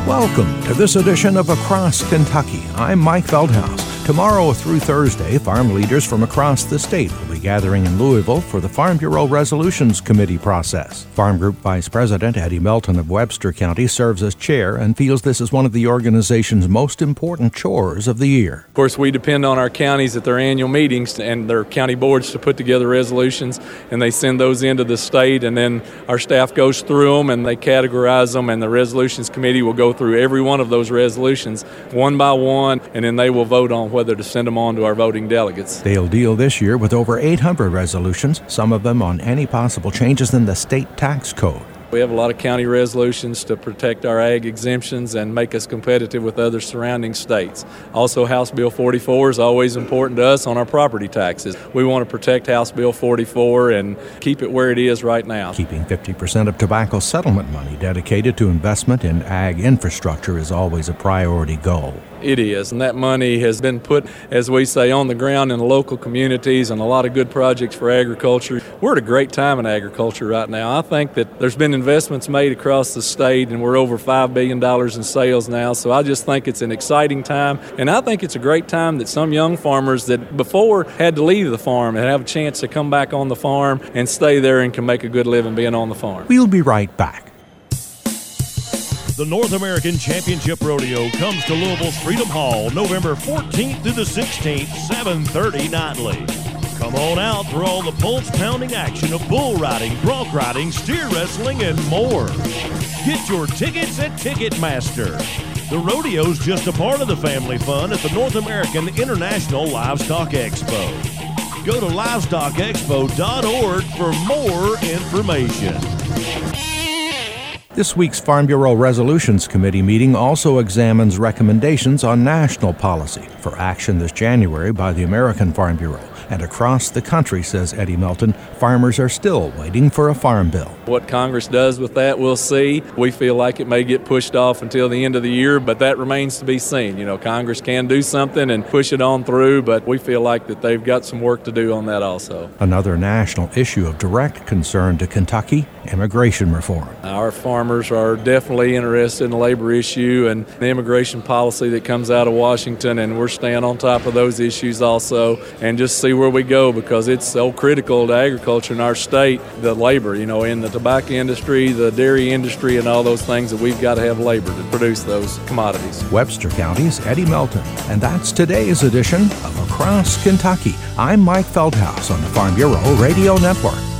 Welcome to this edition of Across Kentucky. I'm Mike Feldhaus. Tomorrow through Thursday, farm leaders from across the state will be gathering in Louisville for the Farm Bureau Resolutions Committee process. Farm Group Vice President Eddie Melton of Webster County serves as chair and feels this is one of the organization's most important chores of the year. Of course, we depend on our counties at their annual meetings and their county boards to put together resolutions, and they send those into the state, and then our staff goes through them and they categorize them, and the Resolutions Committee will go through every one of those resolutions one by one, and then they will vote on whether to send them on to our voting delegates. They'll deal this year with over 800 resolutions, some of them on any possible changes in the state tax code. We have a lot of county resolutions to protect our ag exemptions and make us competitive with other surrounding states. Also, House Bill 44 is always important to us on our property taxes. We want to protect House Bill 44 and keep it where it is right now. Keeping 50% of tobacco settlement money dedicated to investment in ag infrastructure is always a priority goal. It is, and that money has been put, as we say, on the ground in the local communities and a lot of good projects for agriculture. We're at a great time in agriculture right now. I think that there's been investments made across the state, and we're over $5 billion in sales now, so I just think it's an exciting time, and I think it's a great time that some young farmers that before had to leave the farm and have a chance to come back on the farm and stay there and can make a good living being on the farm. We'll be right back. The North American Championship Rodeo comes to Louisville's Freedom Hall November 14th through the 16th, 7:30 nightly. Come on out for all the pulse-pounding action of bull riding, bronc riding, steer wrestling, and more. Get your tickets at Ticketmaster. The rodeo's just a part of the family fun at the North American International Livestock Expo. Go to livestockexpo.org for more information. This week's Farm Bureau Resolutions Committee meeting also examines recommendations on national policy for action this January by the American Farm Bureau. And across the country, says Eddie Melton, farmers are still waiting for a farm bill. What Congress does with that, we'll see. We feel like it may get pushed off until the end of the year, but that remains to be seen. You know, Congress can do something and push it on through, but we feel like that they've got some work to do on that also. Another national issue of direct concern to Kentucky, immigration reform. Our farmers are definitely interested in the labor issue and the immigration policy that comes out of Washington, and we're staying on top of those issues also and just see where we go, because it's so critical to agriculture in our state, the labor, you know, in the tobacco industry, the dairy industry, and all those things, that we've got to have labor to produce those commodities. Webster County's Eddie Melton. And that's today's edition of Across Kentucky. I'm Mike Feldhaus on the Farm Bureau Radio Network.